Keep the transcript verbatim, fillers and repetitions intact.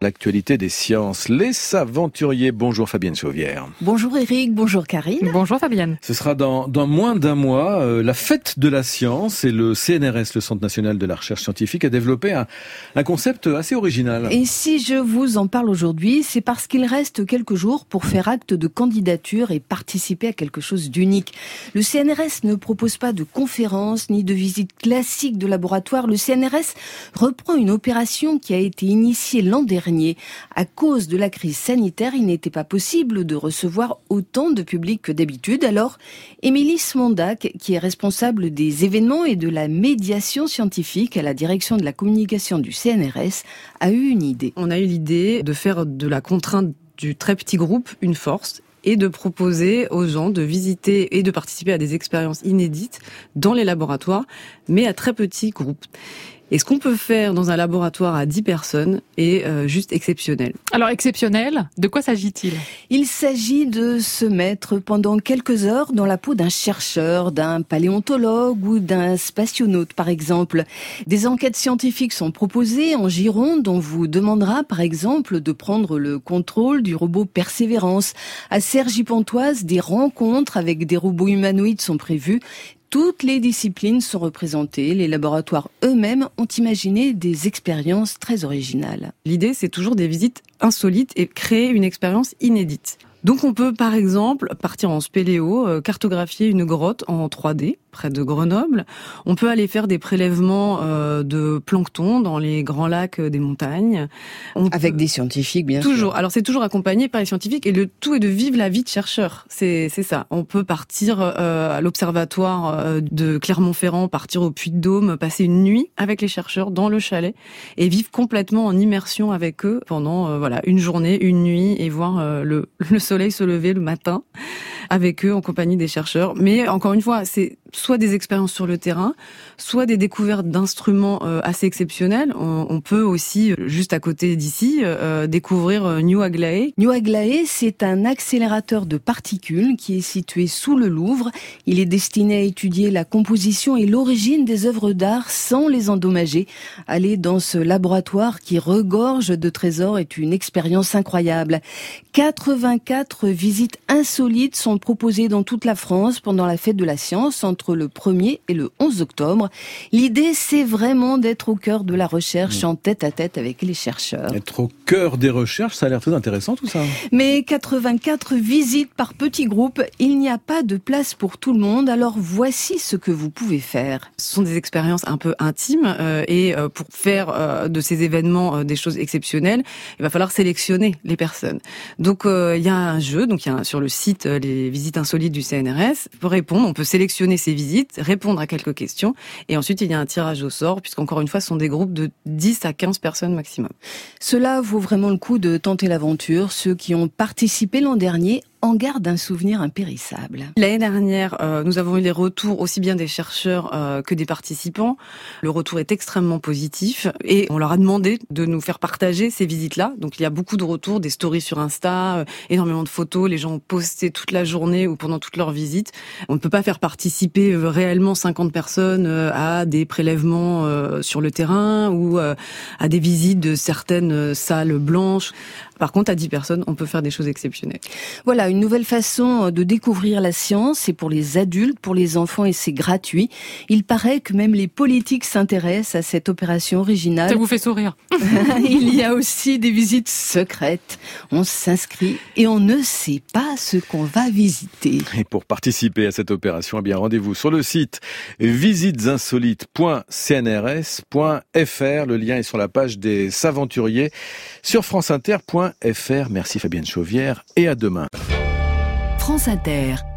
L'actualité des sciences, les aventuriers. Bonjour Fabienne Chauvière. Bonjour Eric, bonjour Karine. Bonjour Fabienne. Ce sera dans, dans moins d'un mois, euh, la fête de la science, et le C N R S, le Centre National de la Recherche Scientifique, a développé un, un concept assez original. Et si je vous en parle aujourd'hui, c'est parce qu'il reste quelques jours pour faire acte de candidature et participer à quelque chose d'unique. Le C N R S ne propose pas de conférences ni de visites classiques de laboratoire. Le C N R S reprend une opération qui a été initiée l'an dernier. À cause de la crise sanitaire, il n'était pas possible de recevoir autant de public que d'habitude. Alors, Émilie Smondak, qui est responsable des événements et de la médiation scientifique à la direction de la communication du C N R S, a eu une idée. On a eu l'idée de faire de la contrainte du très petit groupe une force et de proposer aux gens de visiter et de participer à des expériences inédites dans les laboratoires, mais à très petits groupes. Et ce qu'on peut faire dans un laboratoire à dix personnes est euh, juste exceptionnel. Alors exceptionnel, de quoi s'agit-il ? Il s'agit de se mettre pendant quelques heures dans la peau d'un chercheur, d'un paléontologue ou d'un spationaute par exemple. Des enquêtes scientifiques sont proposées en Gironde. On vous demandera par exemple de prendre le contrôle du robot Persévérance. À Cergy-Pontoise, des rencontres avec des robots humanoïdes sont prévues. Toutes les disciplines sont représentées. Les laboratoires eux-mêmes ont imaginé des expériences très originales. L'idée, c'est toujours des visites insolites et créer une expérience inédite. Donc on peut par exemple partir en spéléo, euh, cartographier une grotte en trois D près de Grenoble. On peut aller faire des prélèvements euh, de plancton dans les grands lacs des montagnes. On Avec peut... des scientifiques, bien toujours. sûr. Toujours. Alors c'est toujours accompagné par les scientifiques et le tout est de vivre la vie de chercheur. C'est c'est ça. On peut partir euh, à l'observatoire euh, de Clermont-Ferrand, partir au Puy-de-Dôme, passer une nuit avec les chercheurs dans le chalet et vivre complètement en immersion avec eux pendant euh, voilà une journée, une nuit et voir euh, le le soleil se lever le matin avec eux en compagnie des chercheurs. Mais encore une fois, c'est soit des expériences sur le terrain, soit des découvertes d'instruments euh, assez exceptionnels. On, on peut aussi, juste à côté d'ici, euh, découvrir euh, New Aglaé. New Aglaé, c'est un accélérateur de particules qui est situé sous le Louvre. Il est destiné à étudier la composition et l'origine des œuvres d'art sans les endommager. Aller dans ce laboratoire qui regorge de trésors est une expérience incroyable. quatre-vingt-quatre visites insolites sont proposées dans toute la France pendant la fête de la science entre le premier et le onze octobre. L'idée, c'est vraiment d'être au cœur de la recherche, mmh. en tête à tête avec les chercheurs. Être au cœur des recherches, ça a l'air très intéressant tout ça. Mais quatre-vingt-quatre visites par petits groupes, il n'y a pas de place pour tout le monde, alors voici ce que vous pouvez faire. Ce sont des expériences un peu intimes euh, et euh, pour faire euh, de ces événements euh, des choses exceptionnelles, il va falloir sélectionner les personnes. Donc euh, il y a un jeu, donc il y a un, sur le site euh, les visites insolites du C N R S. Pour répondre, on peut sélectionner ces visites, répondre à quelques questions et ensuite il y a un tirage au sort puisqu'encore une fois ce sont des groupes de dix à quinze personnes maximum. Cela vaut vraiment le coup de tenter l'aventure. Ceux qui ont participé l'an dernier en gardent un souvenir impérissable. L'année dernière, euh, nous avons eu les retours aussi bien des chercheurs euh, que des participants. Le retour est extrêmement positif et on leur a demandé de nous faire partager ces visites-là. Donc il y a beaucoup de retours, des stories sur Insta, euh, énormément de photos. Les gens ont posté toute la journée ou pendant toute leur visite. On ne peut pas faire participer euh, réellement cinquante personnes euh, à des prélèvements euh, sur le terrain ou euh, à des visites de certaines salles blanches. Par contre, à dix personnes, on peut faire des choses exceptionnelles. Voilà, une nouvelle façon de découvrir la science. C'est pour les adultes, pour les enfants et c'est gratuit. Il paraît que même les politiques s'intéressent à cette opération originale. Ça vous fait sourire. Il y a aussi des visites secrètes. On s'inscrit et on ne sait pas ce qu'on va visiter. Et pour participer à cette opération, eh bien rendez-vous sur le site visitesinsolites point c n r s point f r. Le lien est sur la page des aventuriers sur franceinter point f r. Merci Fabienne Chauvière et à demain. France Inter.